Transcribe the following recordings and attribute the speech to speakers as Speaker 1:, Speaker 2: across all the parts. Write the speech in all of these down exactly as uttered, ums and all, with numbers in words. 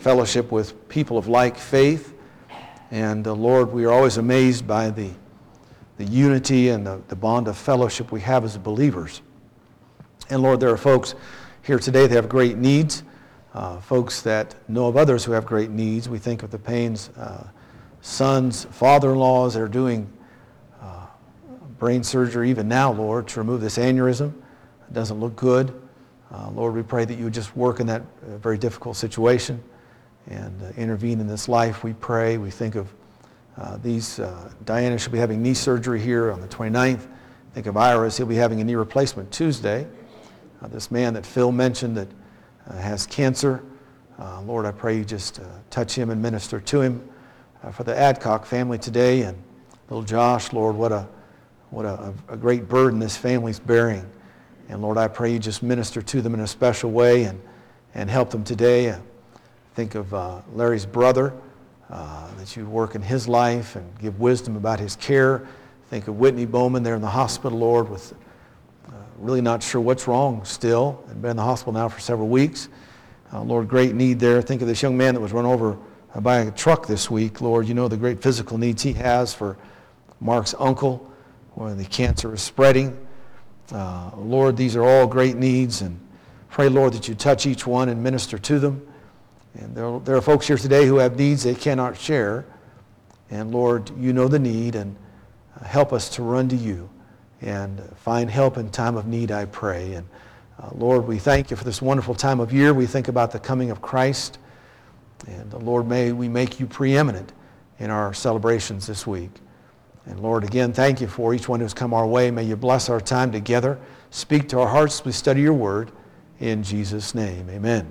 Speaker 1: fellowship with people of like faith. And uh, Lord, we are always amazed by the, the unity and the, the bond of fellowship we have as believers. And Lord, there are folks here today that have great needs, uh, folks that know of others who have great needs. We think of the Payne's uh, sons, father-in-laws that are doing uh, brain surgery even now, Lord, to remove this aneurysm. It doesn't look good. Uh, Lord, we pray that you would just work in that uh, very difficult situation and uh, intervene in this life, we pray. We think of uh, these, uh, Diana should be having knee surgery here on the twenty-ninth. Think of Iris, he'll be having a knee replacement Tuesday. Uh, this man that Phil mentioned that uh, has cancer, uh, Lord, I pray you just uh, touch him and minister to him. Uh, for the Adcock family today and little Josh, Lord, what a what a, a great burden this family's bearing. And Lord, I pray you just minister to them in a special way and, and help them today. Uh, think of uh, Larry's brother, uh, that you work in his life and give wisdom about his care. Think of Whitney Bowman there in the hospital, Lord, with uh, really not sure what's wrong still, and been in the hospital now for several weeks. Uh, Lord, great need there. Think of this young man that was run over by a truck this week. Lord, you know the great physical needs he has for Mark's uncle, where the cancer is spreading. Uh, Lord, these are all great needs, and pray, Lord, that you touch each one and minister to them. And there, there are folks here today who have needs they cannot share. And Lord, you know the need, and help us to run to you and find help in time of need, I pray. And uh, Lord, we thank you for this wonderful time of year. We think about the coming of Christ. And uh, Lord, may we make you preeminent in our celebrations this week. And Lord, again, thank you for each one who's come our way. May you bless our time together. Speak to our hearts as we study your word. In Jesus' name, amen.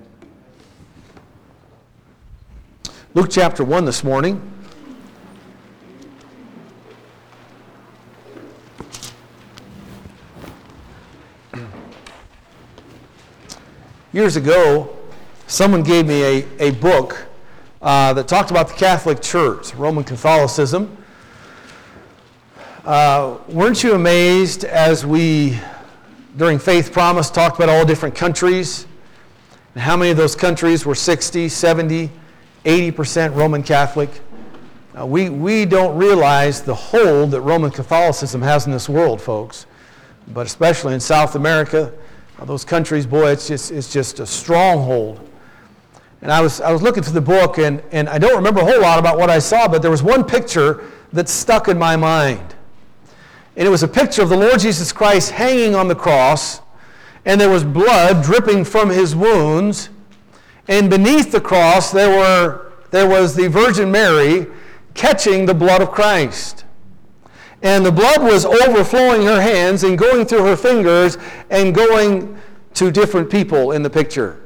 Speaker 1: Luke chapter one this morning. Years ago, someone gave me a, a book uh, that talked about the Catholic Church, Roman Catholicism. Uh, weren't you amazed as we, during Faith Promise, talked about all different countries, and how many of those countries were sixty, seventy, eighty percent Roman Catholic? Uh, we, we don't realize the hold that Roman Catholicism has in this world, folks, but especially in South America. Those countries, boy, it's just it's just a stronghold. And I was I was looking through the book, and, and I don't remember a whole lot about what I saw, but there was one picture that stuck in my mind. And it was a picture of the Lord Jesus Christ hanging on the cross, and there was blood dripping from his wounds, and beneath the cross there were there was the Virgin Mary catching the blood of Christ. And the blood was overflowing her hands and going through her fingers and going to different people in the picture.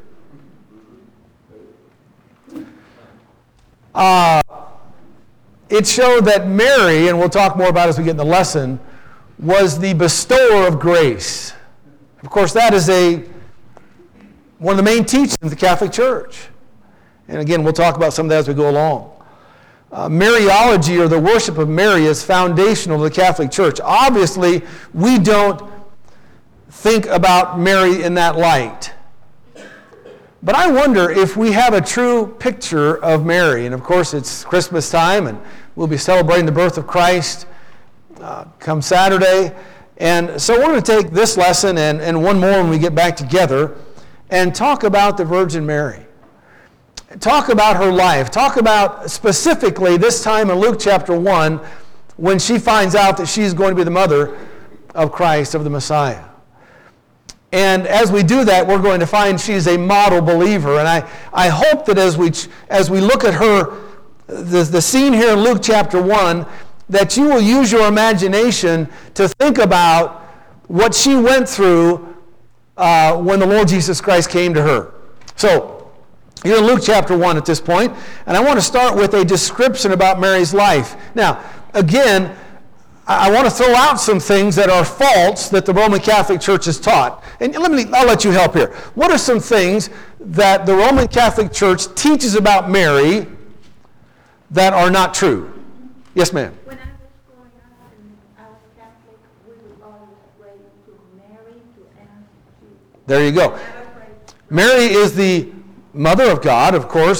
Speaker 1: Uh, it showed that Mary, and we'll talk more about it as we get in the lesson, was the bestower of grace. Of course, that is a one of the main teachings of the Catholic Church. And again, we'll talk about some of that as we go along. Uh, Mariology, or the worship of Mary, is foundational to the Catholic Church. Obviously, we don't think about Mary in that light. But I wonder if we have a true picture of Mary. And of course, it's Christmas time, and we'll be celebrating the birth of Christ uh, come Saturday. And so we're going to take this lesson and, and one more when we get back together and talk about the Virgin Mary. Talk about her life. Talk about specifically this time in Luke chapter one when she finds out that she's going to be the mother of Christ, of the Messiah. And as we do that, we're going to find she's a model believer. And I, I hope that as we as we look at her, the, the scene here in Luke chapter one, that you will use your imagination to think about what she went through uh, when the Lord Jesus Christ came to her. So, you're in Luke chapter one at this point, and I want to start with a description about Mary's life. Now, again, I want to throw out some things that are false that the Roman Catholic Church has taught. And let me, I'll let you help here. What are some things that the Roman Catholic Church teaches about Mary that are not true? Yes, ma'am.
Speaker 2: When I was growing up and I was Catholic, we would always pray to Mary to ask to.
Speaker 1: There you go. Mary is the Mother of God, of course,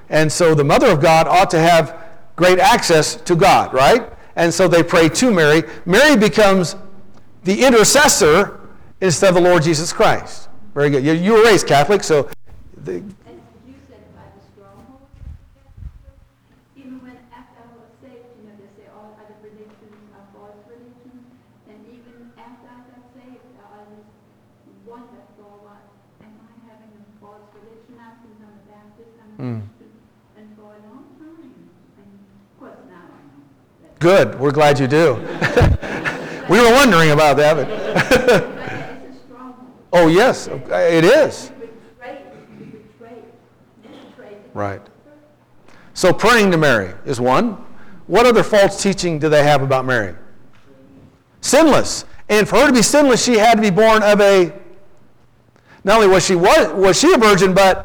Speaker 1: And so the mother of God ought to have great access to God, right? And so they pray to Mary. Mary becomes the intercessor instead of the Lord Jesus Christ. Very good. You, you were raised Catholic, so... The,
Speaker 2: And you said by the stronghold, even when after I was saved, you know, they say all other religions are false religions, and even after I got saved, I always wondered, for what, am I having a false religion now since I'm a Baptist, I'm a
Speaker 1: Mm.
Speaker 2: Christian, and for a long time, and of course now I know. That
Speaker 1: good. We're glad you do. We were wondering about that. But
Speaker 2: but it's a stronghold.
Speaker 1: oh, yes, it is.
Speaker 2: You betray, you betray, you betray the
Speaker 1: Right. So praying to Mary is one. What other false teaching do they have about Mary? Sinless. And for her to be sinless, she had to be born of a, not only was she was, was she a virgin, but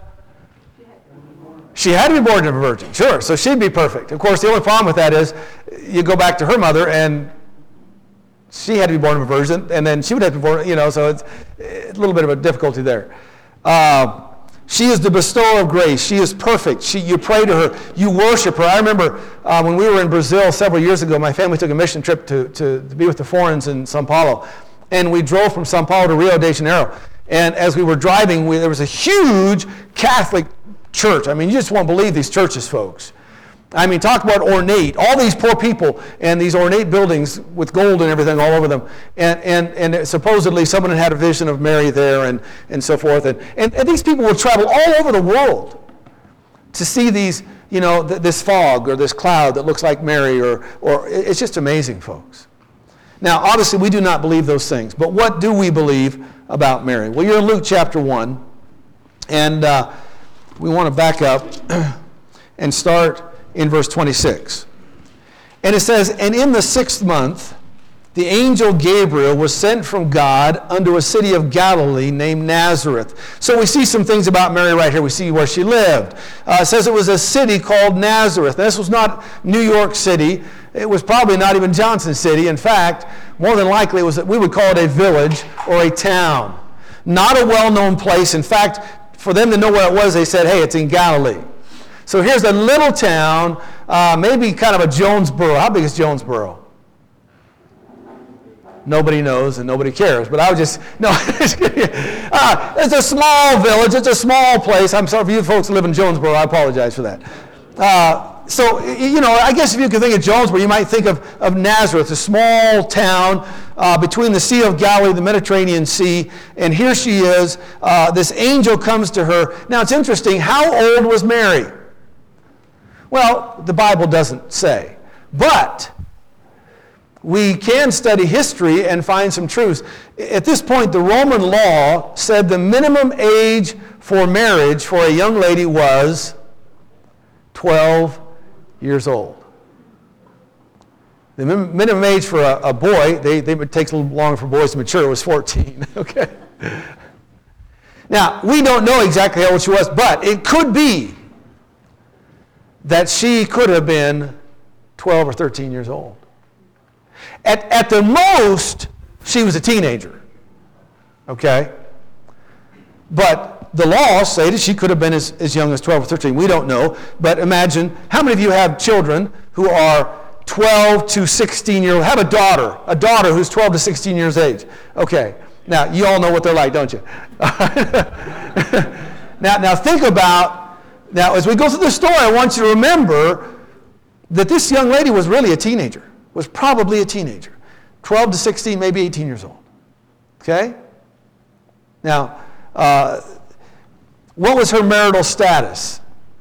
Speaker 1: she had to be born of a virgin. Sure, so she'd be perfect. Of course, the only problem with that is you go back to her mother, and she had to be born of a virgin, and then she would have to be born, you know, so it's a little bit of a difficulty there. Uh, she is the bestower of grace. She is perfect. She, you pray to her. You worship her. I remember uh, when we were in Brazil several years ago, my family took a mission trip to, to, to be with the foreigners in Sao Paulo, and we drove from Sao Paulo to Rio de Janeiro. And as we were driving, we, there was a huge Catholic church. I mean, you just won't believe these churches, folks. I mean, talk about ornate. All these poor people and these ornate buildings with gold and everything all over them. And and, and supposedly someone had had a vision of Mary there and, and so forth. And, and, and these people will travel all over the world to see these, you know, th- this fog or this cloud that looks like Mary. Or, or it's just amazing, folks. Now, obviously, we do not believe those things. But what do we believe about Mary? Well, you're in Luke chapter one. And uh, we want to back up and start in verse twenty-six. And it says, "And in the sixth month, the angel Gabriel was sent from God unto a city of Galilee named Nazareth." So we see some things about Mary right here. We see where she lived. Uh, it says it was a city called Nazareth. Now, this was not New York City. It was probably not even Johnson City. In fact, more than likely, it was, we would call it a village or a town. Not a well-known place. In fact, for them to know where it was, they said, hey, it's in Galilee. So here's a little town, uh, maybe kind of a Jonesboro. How big is Jonesboro? Nobody knows and nobody cares. But I would just, no. uh, it's a small village. It's a small place. I'm sorry for you folks who live in Jonesboro. I apologize for that. Uh, so, you know, I guess if you could think of Jonesboro, you might think of, of Nazareth, a small town uh, between the Sea of Galilee, the Mediterranean Sea. And here she is. Uh, this angel comes to her. Now, it's interesting. How old was Mary? Well, the Bible doesn't say. But we can study history and find some truths. At this point, the Roman law said the minimum age for marriage for a young lady was twelve years old. The minimum age for a, a boy, they, they, it takes a little longer for boys to mature, was fourteen. Okay. Now, we don't know exactly how old she was, but it could be that she could have been twelve or thirteen years old. At, at the most, she was a teenager. Okay? But the laws say that she could have been as, as young as twelve or thirteen. We don't know. But imagine, how many of you have children who are twelve to sixteen years old? Have a daughter, a daughter who's twelve to sixteen years age. Okay. Now, you all know what they're like, don't you? now, now think about, now as we go through the story, I want you to remember that this young lady was really a teenager, was probably a teenager. twelve to sixteen, maybe eighteen years old. Okay? Now, uh, what was her marital status?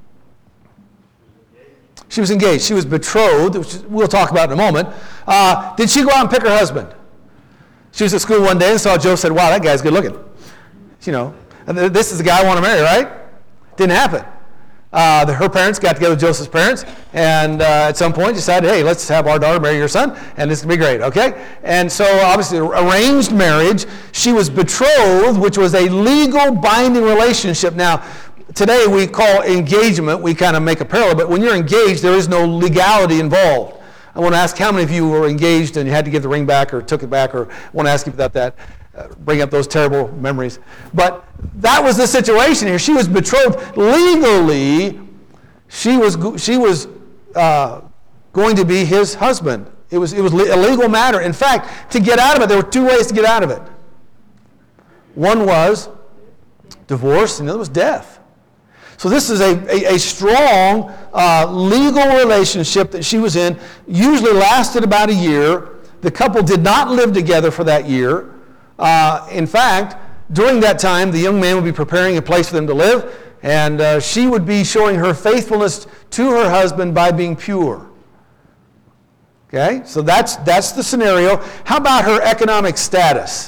Speaker 1: She was engaged. She was betrothed, which we'll talk about in a moment. Uh, did she go out and pick her husband? She was at school one day and saw Joe, said, wow, that guy's good looking. You know, this is the guy I want to marry, right? Didn't happen. Uh, the, her parents got together with Joseph's parents, and uh, at some point decided, hey, let's have our daughter marry your son, and this can be great, okay? And so obviously arranged marriage. She was betrothed, which was a legal binding relationship. Now, today we call engagement, we kind of make a parallel, but when you're engaged, there is no legality involved. I want to ask how many of you were engaged and you had to give the ring back or took it back, or I want to ask you about that. Uh, bring up those terrible memories. But that was the situation here. She was betrothed legally. she was, she was uh, going to be his husband. It was, it was a legal matter. In fact, to get out of it, there were two ways to get out of it. One was divorce, and the other was death. So this is a, a, a strong uh, legal relationship that she was in. Usually lasted about a year. The couple did not live together for that year. Uh, in fact, during that time, the young man would be preparing a place for them to live, and uh, she would be showing her faithfulness to her husband by being pure. Okay, so that's, that's the scenario. How about her economic status?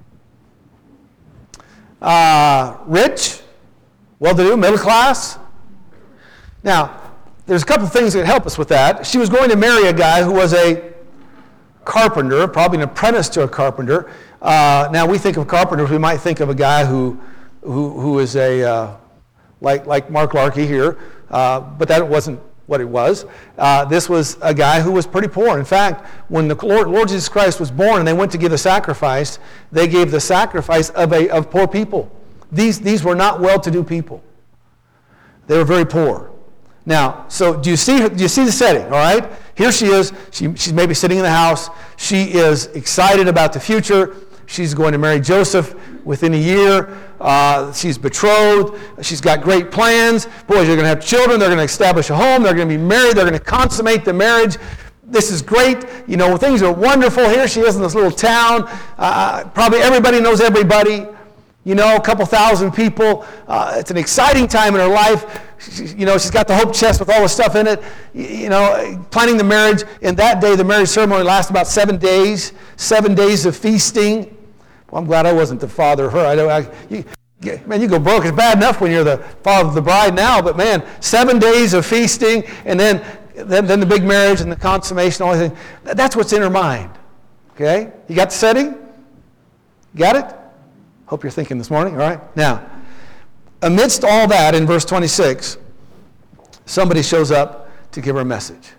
Speaker 1: Uh, rich, well-to-do, middle class. Now, there's a couple of things that help us with that. She was going to marry a guy who was a carpenter, probably an apprentice to a carpenter. Uh, now, we think of carpenters, we might think of a guy who who, who is a, uh, like, like Mark Larkey here, uh, but that wasn't what it was. Uh, this was a guy who was pretty poor. In fact, when the Lord, Lord Jesus Christ was born and they went to give the sacrifice, they gave the sacrifice of, a, of poor people. These, these were not well-to-do people. They were very poor. Now, so do you see, do you see the setting, all right? Here she is. She, she's maybe sitting in the house. She is excited about the future. She's going to marry Joseph within a year. Uh, she's betrothed. She's got great plans. Boys, they're going to have children. They're going to establish a home. They're going to be married. They're going to consummate the marriage. This is great. You know, things are wonderful. Here she is in this little town. Uh, probably everybody knows everybody. You know, a couple thousand people. Uh, it's an exciting time in her life. She, you know, she's got the hope chest with all the stuff in it. You, you know, planning the marriage. And that day, the marriage ceremony lasted about seven days. Seven days of feasting. Well, I'm glad I wasn't the father of her. I don't. I, you, man, you go broke. It's bad enough when you're the father of the bride now, but man, seven days of feasting, and then then, then the big marriage and the consummation, all that. That's what's in her mind. Okay, you got the setting? Got it? Hope you're thinking this morning. All right. Now, amidst all that, in verse twenty-six, somebody shows up to give her a message,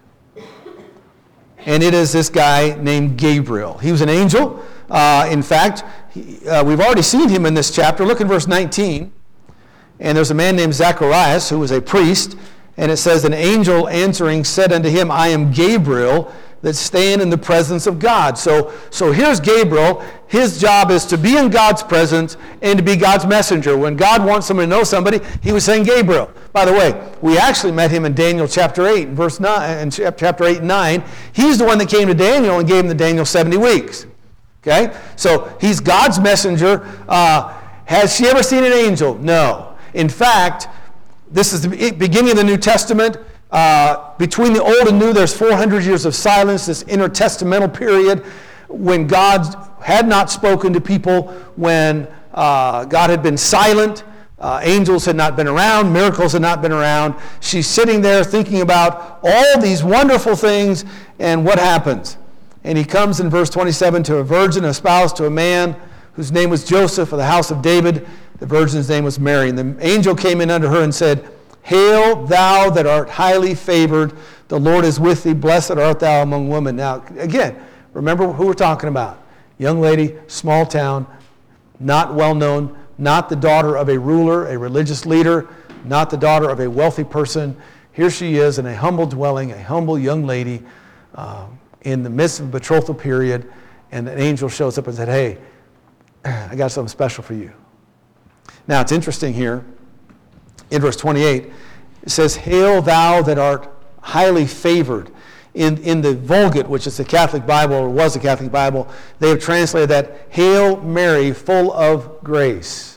Speaker 1: and it is this guy named Gabriel. He was an angel. Uh, in fact, he, uh, we've already seen him in this chapter. Look in verse nineteen. And there's a man named Zacharias who was a priest. And it says, an angel answering said unto him, I am Gabriel that stand in the presence of God. So, so here's Gabriel. His job is to be in God's presence and to be God's messenger. When God wants somebody to know somebody, he was saying Gabriel. By the way, we actually met him in Daniel chapter eight, verse nine, and chapter eight and nine. He's the one that came to Daniel and gave him the Daniel seventy weeks. Okay? So he's God's messenger. Uh, has she ever seen an angel? No. In fact, this is the beginning of the New Testament. Uh, between the Old and New, there's four hundred years of silence, this intertestamental period when God had not spoken to people, when uh, God had been silent, uh, angels had not been around, miracles had not been around. She's sitting there thinking about all these wonderful things, and what happens? And he comes in verse twenty-seven to a virgin espoused to a man whose name was Joseph of the house of David. The virgin's name was Mary. And the angel came in unto her and said, Hail, thou that art highly favored. The Lord is with thee. Blessed art thou among women. Now, again, remember who we're talking about. Young lady, small town, not well known, not the daughter of a ruler, a religious leader, not the daughter of a wealthy person. Here she is in a humble dwelling, a humble young lady uh, in the midst of a betrothal period, and an angel shows up and said, hey, I got something special for you. Now, it's interesting here. In verse twenty-eight, it says, Hail thou that art highly favored. In, in the Vulgate, which is the Catholic Bible, or was the Catholic Bible, they have translated that, Hail Mary, full of grace.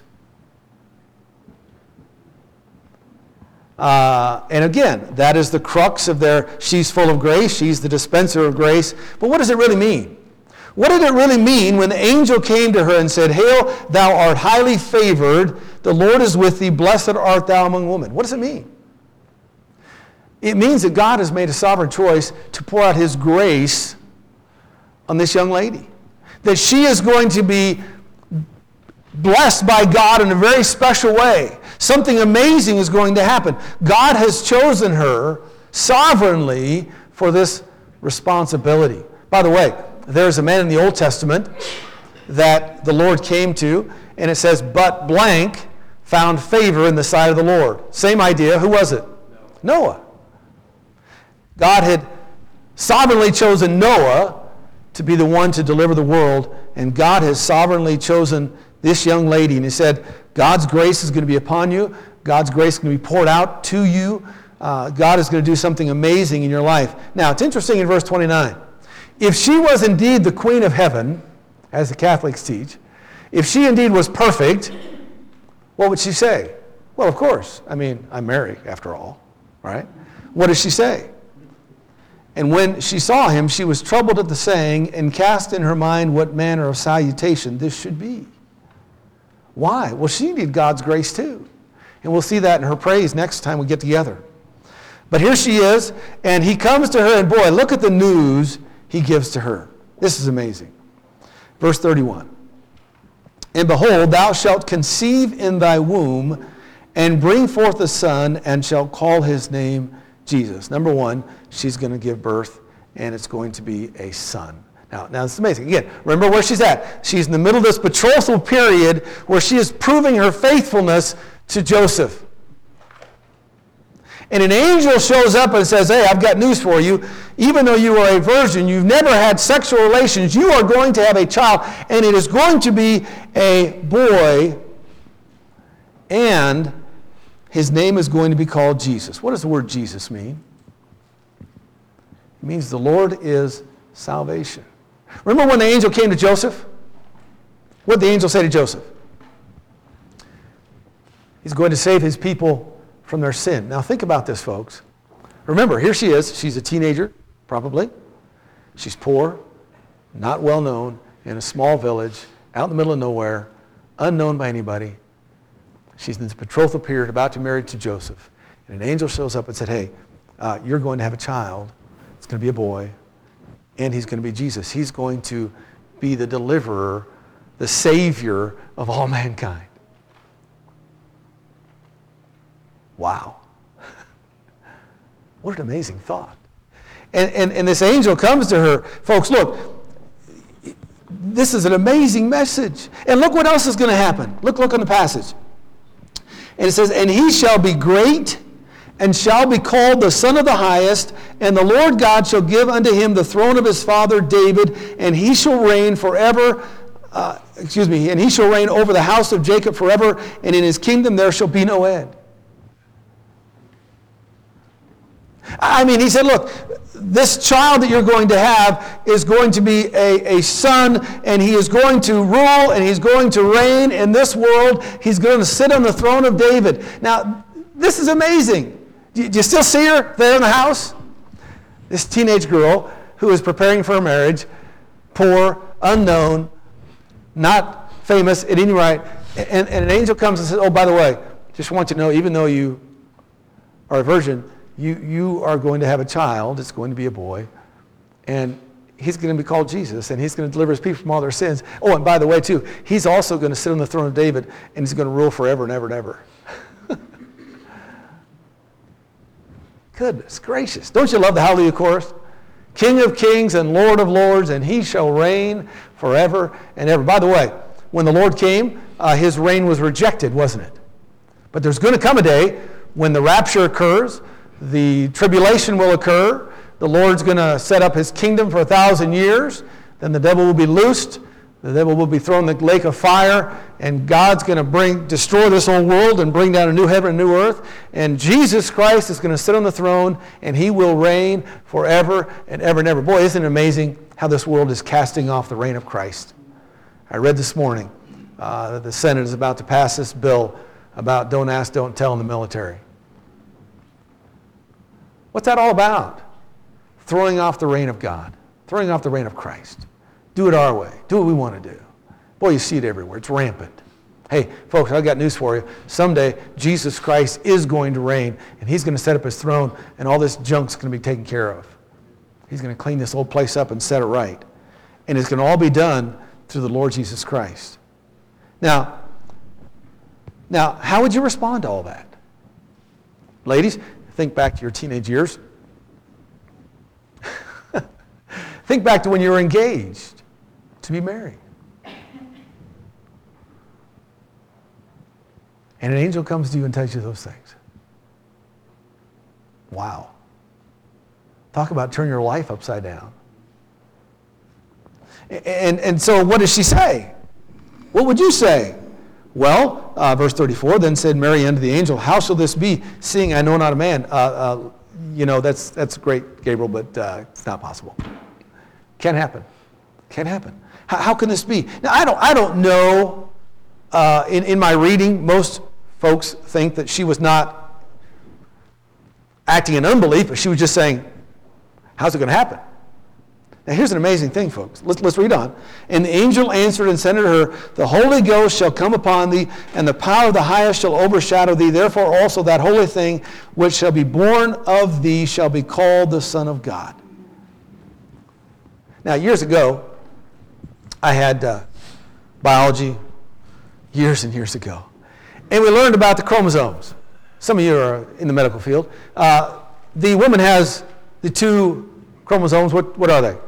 Speaker 1: Uh, and again, that is the crux of their, she's full of grace, she's the dispenser of grace. But what does it really mean? What did it really mean when the angel came to her and said, Hail, thou art highly favored, the Lord is with thee, blessed art thou among women? What does it mean? It means that God has made a sovereign choice to pour out his grace on this young lady. That she is going to be blessed by God in a very special way. Something amazing is going to happen. God has chosen her sovereignly for this responsibility. By the way, there's a man in the Old Testament that the Lord came to, and it says, but blank found favor in the sight of the Lord. Same idea. Who was it? Noah. God had sovereignly chosen Noah to be the one to deliver the world, and God has sovereignly chosen this young lady. And he said, God's grace is going to be upon you. God's grace is going to be poured out to you. Uh, God is going to do something amazing in your life. Now, it's interesting in verse twenty-nine. If she was indeed the queen of heaven, as the Catholics teach, if she indeed was perfect, what would she say? Well, of course. I mean, I'm Mary, after all, right? What does she say? And when she saw him, she was troubled at the saying, and cast in her mind what manner of salutation this should be. Why? Well, she needed God's grace too. And we'll see that in her praise next time we get together. But here she is, and he comes to her, and boy, look at the news he gives to her. This is amazing. Verse thirty-one. And behold, thou shalt conceive in thy womb, and bring forth a son, and shalt call his name Jesus. Number one, she's going to give birth, and it's going to be a son. Now, now it's amazing. Again, remember where she's at. She's in the middle of this betrothal period where she is proving her faithfulness to Joseph. And an angel shows up and says, hey, I've got news for you. Even though you are a virgin, you've never had sexual relations, you are going to have a child, and it is going to be a boy, and his name is going to be called Jesus. What does the word Jesus mean? It means the Lord is salvation. Remember when the angel came to Joseph? What did the angel say to Joseph? He's going to save his people from their sin. Now think about this, folks. Remember, here she is. She's a teenager, probably. She's poor, not well known, in a small village, out in the middle of nowhere, unknown by anybody. She's in this betrothal period, about to marry to Joseph. And an angel shows up and said, hey, uh, you're going to have a child. It's going to be a boy. And he's going to be Jesus. He's going to be the deliverer, the savior of all mankind. Wow. What an amazing thought. And, and, and this angel comes to her. Folks, look, this is an amazing message. And look what else is going to happen. Look, look on the passage. And it says, and he shall be great, and shall be called the Son of the Highest, and the Lord God shall give unto him the throne of his father David, and he shall reign forever, uh, excuse me, and he shall reign over the house of Jacob forever, and in his kingdom there shall be no end. I mean, he said, look, this child that you're going to have is going to be a, a son, and he is going to rule, and he's going to reign in this world. He's going to sit on the throne of David. Now, this is amazing. Do you still see her there in the house? This teenage girl who is preparing for a marriage, poor, unknown, not famous at any rate, and, and an angel comes and says, oh, by the way, just want you to know, even though you are a virgin, you, you are going to have a child. It's going to be a boy, and he's going to be called Jesus, and he's going to deliver his people from all their sins. Oh, and by the way, too, he's also going to sit on the throne of David, and he's going to rule forever and ever and ever. Goodness gracious. Don't you love the Hallelujah chorus? King of kings and Lord of lords, and he shall reign forever and ever. By the way, when the Lord came, uh, his reign was rejected, wasn't it? But there's going to come a day when the rapture occurs, the tribulation will occur, the Lord's going to set up his kingdom for a thousand years, then the devil will be loosed, the devil will be thrown in the lake of fire, and God's going to bring, destroy this old world and bring down a new heaven and new earth. And Jesus Christ is going to sit on the throne, and he will reign forever and ever and ever. Boy, isn't it amazing how this world is casting off the reign of Christ? I read this morning uh, that the Senate is about to pass this bill about don't ask, don't tell in the military. What's that all about? Throwing off the reign of God, throwing off the reign of Christ. Do it our way. Do what we want to do. Boy, you see it everywhere. It's rampant. Hey, folks, I've got news for you. Someday, Jesus Christ is going to reign, and he's going to set up his throne, and all this junk's going to be taken care of. He's going to clean this old place up and set it right. And it's going to all be done through the Lord Jesus Christ. Now, now, how would you respond to all that? Ladies, think back to your teenage years. Think back to when you were engaged to be married. And an angel comes to you and tells you those things. Wow. Talk about turn your life upside down. And, and so what does she say? What would you say? Well, uh, verse thirty-four, then said Mary unto the angel, how shall this be, seeing I know not a man? Uh, uh, you know, that's that's great, Gabriel, but uh, it's not possible. Can't happen. Can't happen. How, how can this be? Now, I don't, I don't know. Uh, in, in my reading, most folks think that she was not acting in unbelief, but she was just saying, how's it going to happen? Now, here's an amazing thing, folks. Let's, let's read on. And the angel answered and said unto her, the Holy Ghost shall come upon thee, and the power of the highest shall overshadow thee. Therefore also that holy thing which shall be born of thee shall be called the Son of God. Now, years ago, I had uh, biology, years and years ago. And we learned about the chromosomes. Some of you are in the medical field. Uh, the woman has the two chromosomes. What, what are they?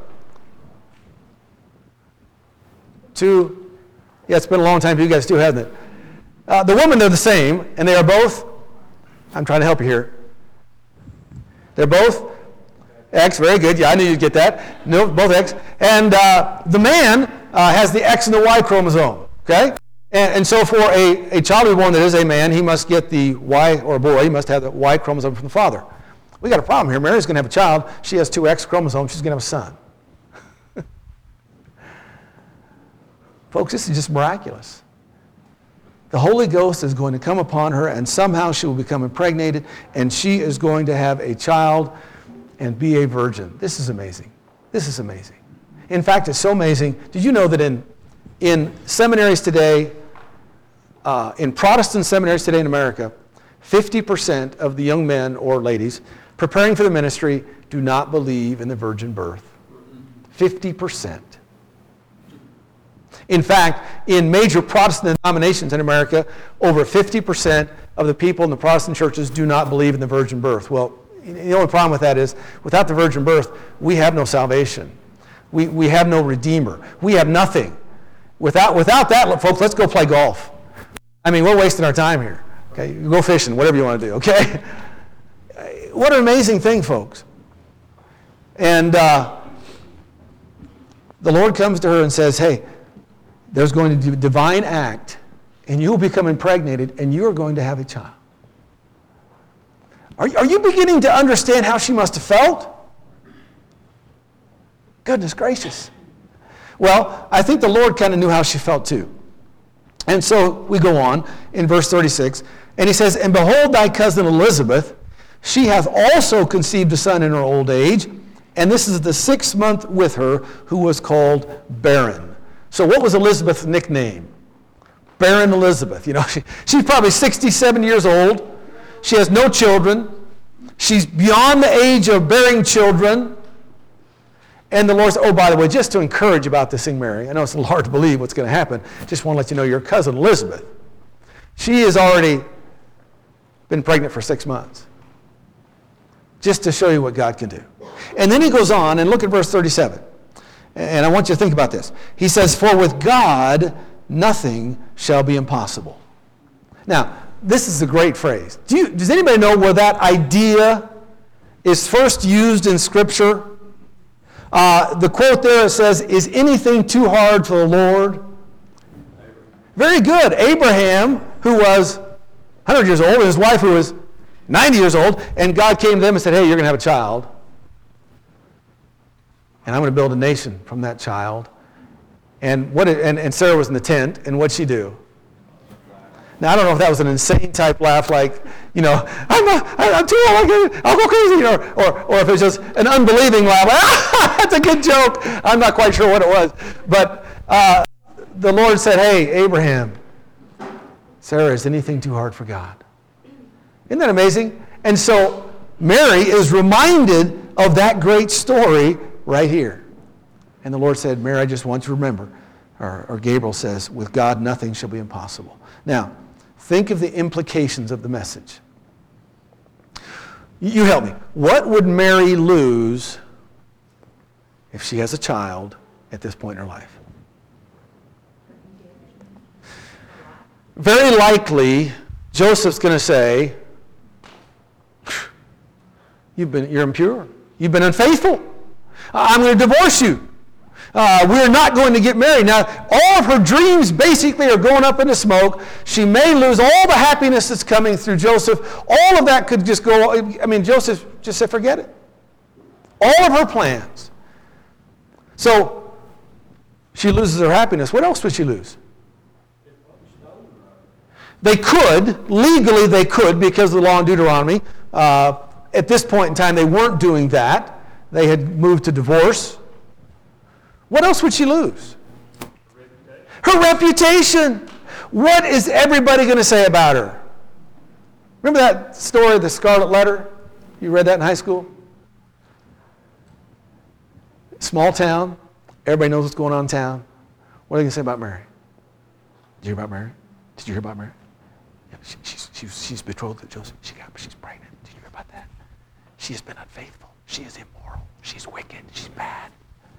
Speaker 1: Two. Yeah, it's been a long time for you guys too, hasn't it? Uh, the women, they're the same, and they are both, I'm trying to help you here. They're both X, very good. Yeah, I knew you'd get that. No, both X. And uh, the man uh, has the X and the Y chromosome, okay? And, and so for a, a child to be born that is a man, he must get the Y, or a boy, he must have the Y chromosome from the father. We got a problem here. Mary's going to have a child. She has two X chromosomes. She's going to have a son. Folks, this is just miraculous. The Holy Ghost is going to come upon her, and somehow she will become impregnated, and she is going to have a child and be a virgin. This is amazing. This is amazing. In fact, it's so amazing. Did you know that in, in seminaries today, uh, in Protestant seminaries today in America, fifty percent of the young men or ladies preparing for the ministry do not believe in the virgin birth? fifty percent. In fact, in major Protestant denominations in America, over fifty percent of the people in the Protestant churches do not believe in the virgin birth. Well, the only problem with that is, without the virgin birth, we have no salvation. We, we have no Redeemer. We have nothing. Without, without that, folks, let's go play golf. I mean, we're wasting our time here. Okay, go fishing, whatever you want to do, okay? What an amazing thing, folks. And uh, the Lord comes to her and says, hey, there's going to be a divine act, and you will become impregnated, and you are going to have a child. Are, are you beginning to understand how she must have felt? Goodness gracious. Well, I think the Lord kind of knew how she felt too. And so we go on in verse thirty-six, and he says, and behold thy cousin Elizabeth, she hath also conceived a son in her old age, and this is the sixth month with her, who was called barren. So what was Elizabeth's nickname? Barren Elizabeth. You know, she, she's probably sixty-seven years old. She has no children. She's beyond the age of bearing children. And the Lord said, oh, by the way, just to encourage about this thing, Mary, I know it's hard to believe what's going to happen. Just want to let you know your cousin Elizabeth, she has already been pregnant for six months. Just to show you what God can do. And then he goes on, and look at verse thirty-seven. And I want you to think about this. He says, for with God nothing shall be impossible. Now, this is a great phrase. Do you, does anybody know where that idea is first used in Scripture? Uh, the quote there, it says, is anything too hard for the Lord? Very good. Abraham, who was one hundred years old, and his wife, who was ninety years old, and God came to them and said, hey, you're going to have a child. And I'm going to build a nation from that child. And, what? It, and, and Sarah was in the tent, and what'd she do? Now, I don't know if that was an insane type laugh, like, you know, I'm, not, I'm too old, I'll go crazy, or, or, or if it's just an unbelieving laugh, ah, that's a good joke. I'm not quite sure what it was. But uh, the Lord said, hey, Abraham, Sarah, is anything too hard for God? Isn't that amazing? And so Mary is reminded of that great story right here. And the Lord said, Mary, I just want you to remember, or, or Gabriel says, with God nothing shall be impossible. Now, think of the implications of the message. You help me. What would Mary lose if she has a child at this point in her life? Very likely, Joseph's going to say, You've been, you're impure. You've been unfaithful. I'm going to divorce you. Uh, we're not going to get married. Now, all of her dreams basically are going up into smoke. She may lose all the happiness that's coming through Joseph. All of that could just go, I mean, Joseph just said, forget it. All of her plans. So, she loses her happiness. What else would she lose? They could, legally they could, because of the law in Deuteronomy. Uh, at this point in time, they weren't doing that. They had moved to divorce. What else would she lose? Her reputation. What is everybody going to say about her? Remember that story, the Scarlet Letter? You read that in high school? Small town. Everybody knows what's going on in town. What are they going to say about Mary? Did you hear about Mary? Did you hear about Mary? Yeah, she, she's, she's, she's betrothed to Joseph. She got, she's pregnant. Did you hear about that? She has been unfaithful. She is immoral. She's wicked. She's bad.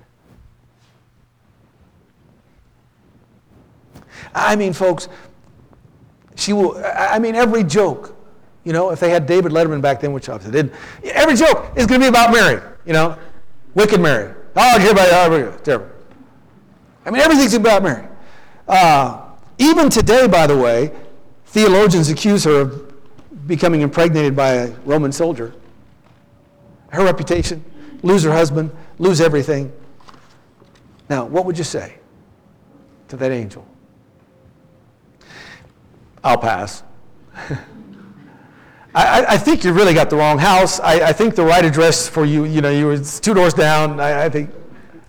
Speaker 1: I mean, folks, she will, I mean, every joke, you know, if they had David Letterman back then, which obviously didn't, every joke is going to be about Mary, you know, wicked Mary. Oh, everybody, oh, terrible. I mean, everything's about Mary. Uh, even today, by the way, theologians accuse her of becoming impregnated by a Roman soldier. Her reputation, lose her husband, lose everything. Now, what would you say to that angel? I'll pass. I, I think you really got the wrong house. I, I think the right address for you, you know, you were two doors down. I, I think.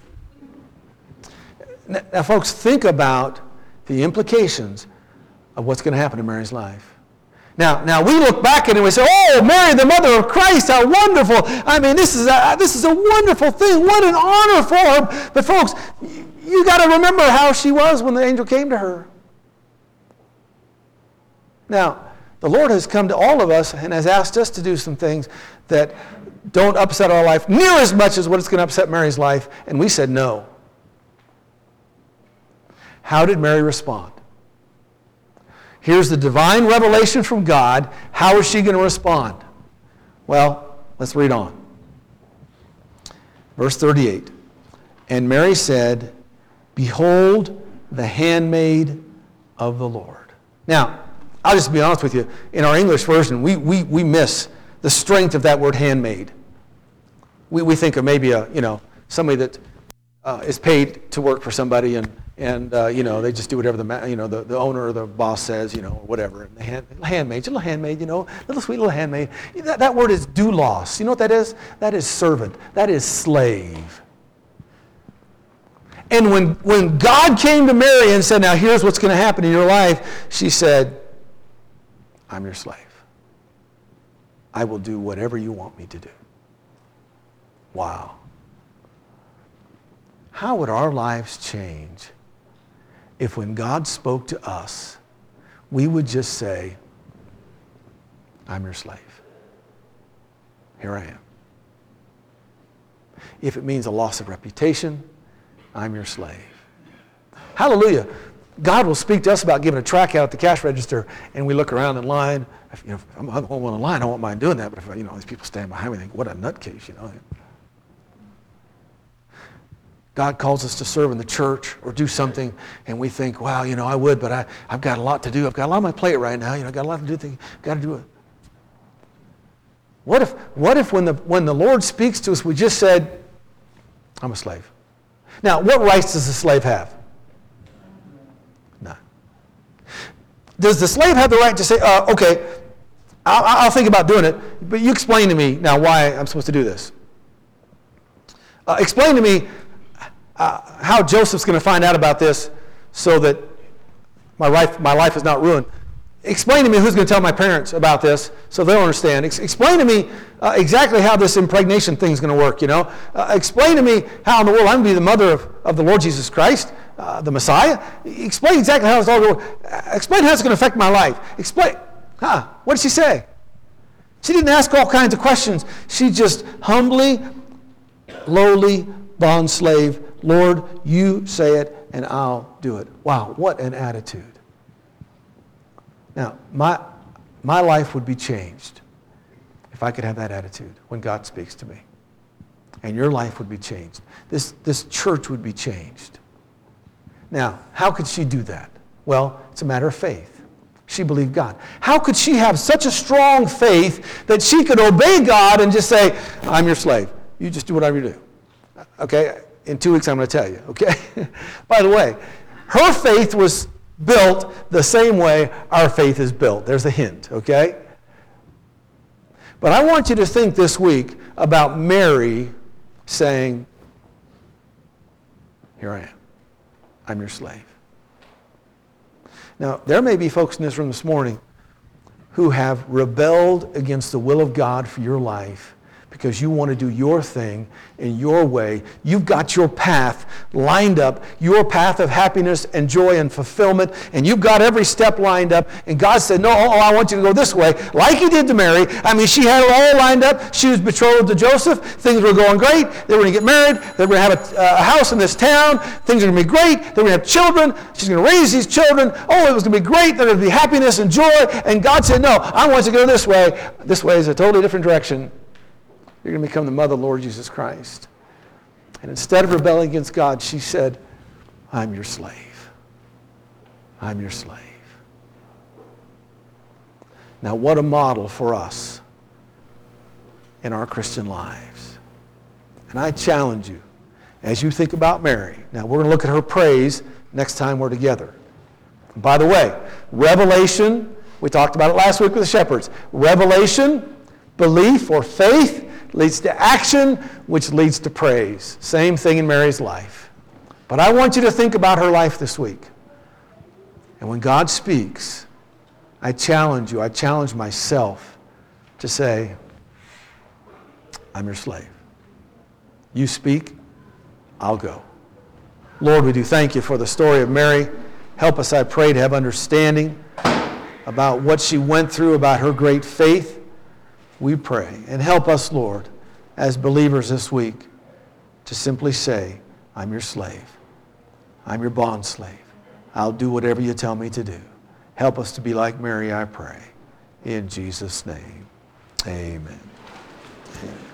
Speaker 1: Now, now, folks, think about the implications of what's going to happen in Mary's life. Now, now we look back at it and we say, "Oh, Mary, the mother of Christ, how wonderful! I mean, this is a, this is a wonderful thing. What an honor for her." But folks, you, you got to remember how she was when the angel came to her. Now, the Lord has come to all of us and has asked us to do some things that don't upset our life near as much as what it's going to upset Mary's life, and we said no. How did Mary respond? Here's the divine revelation from God. How is she going to respond? Well, let's read on. Verse thirty-eight. And Mary said, "Behold, the handmaid of the Lord." Now, I'll just be honest with you. In our English version, we, we, we miss the strength of that word handmaid. We, we think of maybe a, you know, somebody that uh, is paid to work for somebody and, and uh, you know, they just do whatever the, ma- you know, the, the owner or the boss says, you know, or whatever. And the hand, handmaid, little handmaid, you know, little sweet little handmaid. That, that word is doulos. You know what that is? That is servant. That is slave. And when, when God came to Mary and said, now here's what's going to happen in your life, she said, I'm your slave. I will do whatever you want me to do. Wow. How would our lives change if when God spoke to us, we would just say, I'm your slave. Here I am. If it means a loss of reputation, I'm your slave. Hallelujah. God will speak to us about giving a tract out at the cash register, and we look around in line. If, you know, if I'm the only one in line, I won't mind doing that. But if you know these people stand behind me, think, what a nutcase, you know. God calls us to serve in the church or do something, and we think, wow, you know, I would, but I, I've got a lot to do. I've got a lot on my plate right now. You know, I've got a lot to do. Things. Got to do it. What if, what if when the when the Lord speaks to us, we just said, I'm a slave. Now, what rights does the slave have? None. Does the slave have the right to say, uh, okay, I'll, I'll think about doing it, but you explain to me now why I'm supposed to do this? Uh, explain to me uh, how Joseph's going to find out about this so that my life, my life is not ruined. Explain to me who's going to tell my parents about this so they'll understand. Ex- explain to me uh, exactly how this impregnation thing is going to work, you know. Uh, explain to me how in the world I'm going to be the mother of, of the Lord Jesus Christ, uh, the Messiah. Explain exactly how it's all going to work. Uh, explain how it's going to affect my life. Explain. Huh? What did she say? She didn't ask all kinds of questions. She just humbly, lowly, bond slave, Lord, you say it and I'll do it. Wow, what an attitude. Now, my, my life would be changed if if I could have that attitude when God speaks to me. And your life would be changed. This, this church would be changed. Now, how could she do that? Well, it's a matter of faith. She believed God. How could she have such a strong faith that she could obey God and just say, I'm your slave. You just do whatever you do. Okay? In two weeks I'm going to tell you. Okay? By the way, her faith was built the same way our faith is built. There's a hint. Okay? But I want you to think this week about Mary saying, here I am. I'm your slave. Now, there may be folks in this room this morning who have rebelled against the will of God for your life because you want to do your thing in your way. You've got your path lined up, your path of happiness and joy and fulfillment, and you've got every step lined up, and God said, no, oh, I want you to go this way, like he did to Mary. I mean, she had it all lined up. She was betrothed to Joseph. Things were going great. They were going to get married. They were going to have a, a house in this town. Things are going to be great. They were going to have children. She's going to raise these children. Oh, it was going to be great. There's going to be happiness and joy. And God said, no, I want you to go this way. This way is a totally different direction. You're going to become the mother of the Lord Jesus Christ. And instead of rebelling against God, she said, I'm your slave. I'm your slave. Now, what a model for us in our Christian lives. And I challenge you, as you think about Mary, now we're going to look at her praise next time we're together. And by the way, revelation, we talked about it last week with the shepherds. Revelation, belief or faith, leads to action, which leads to praise. Same thing in Mary's life. But I want you to think about her life this week. And when God speaks, I challenge you, I challenge myself to say, I'm your slave. You speak, I'll go. Lord, we do thank you for the story of Mary. Help us, I pray, to have understanding about what she went through, about her great faith. We pray. And help us, Lord, as believers this week, to simply say, I'm your slave. I'm your bond slave. I'll do whatever you tell me to do. Help us to be like Mary, I pray. In Jesus' name, amen. Amen.